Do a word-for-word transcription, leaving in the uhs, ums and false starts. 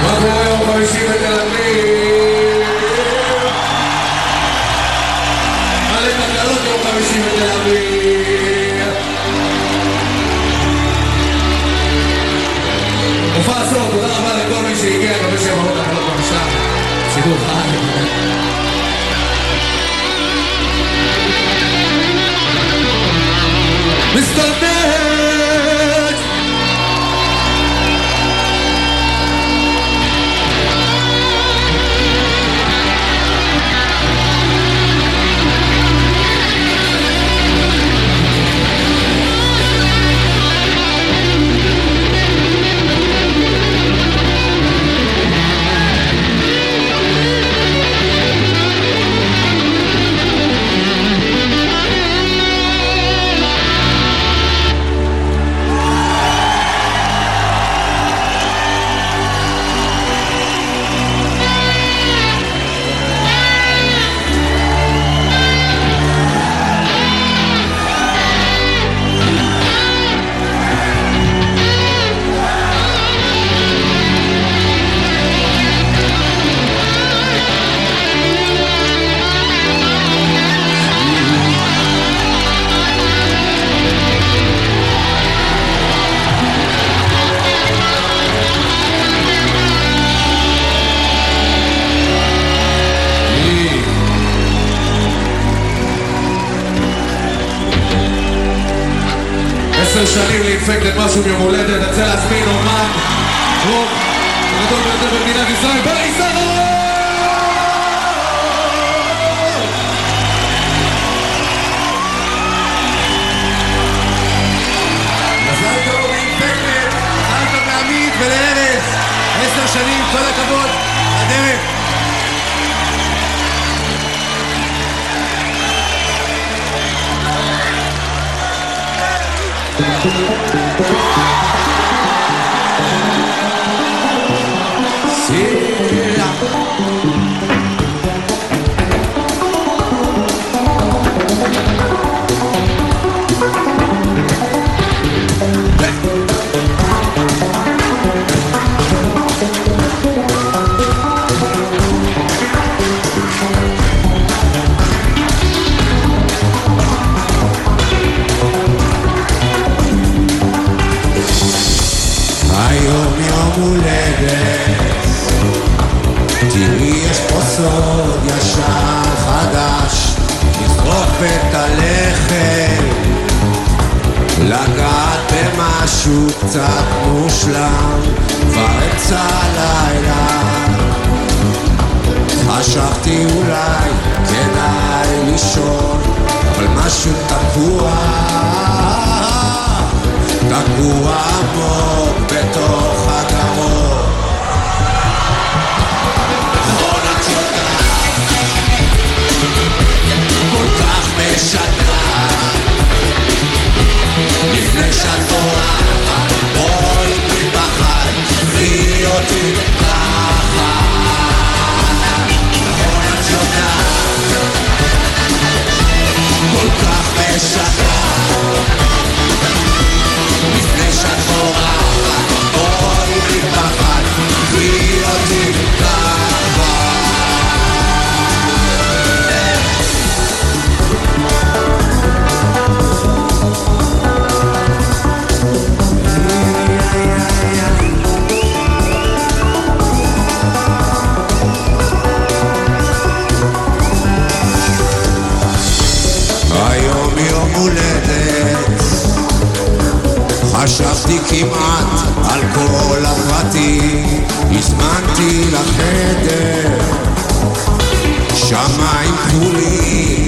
מה קורה יום חמישי בתל אביב? מלא תקלות יום חמישי בתל אביב. מופע הסוף, תודה רבה לכל מי שהגיע, מקווה שיבואו תקלות בבקשה. שידור חי. מיסטר נט! עשר שנים לאינפקטד משהו מיום הולדת, רוצה להזמין אומן רוק הגדול ביותר במדינת ישראל, בני סרור! מזל טוב לאינפקטד, מזל טוב לעמית ולארז, עשר שנים, כל הכבוד, הדרך. היום יום הולדת, תראי יש פה סוד ישן חדש, לזרוק את הלחם, לגעת במשהו קצת מושלם, כבר אמצע הלילה, חשבתי אולי כדאי לישון, אבל משהו תקוע תקוע עמוק בתוך הגרון. נכון את יודעת, כל כך משנה, לפני שאת בורחת, בואי מפחד, תביאי אותי ככה. נכון את יודעת, כל כך משנה, לפני שאת בורחת, בואי מפחד, תביאי אותי ככה. היום יום הולדת, חשבתי כמעט על כל הפרטים, הזמנתי לחדר שמיים כחולים,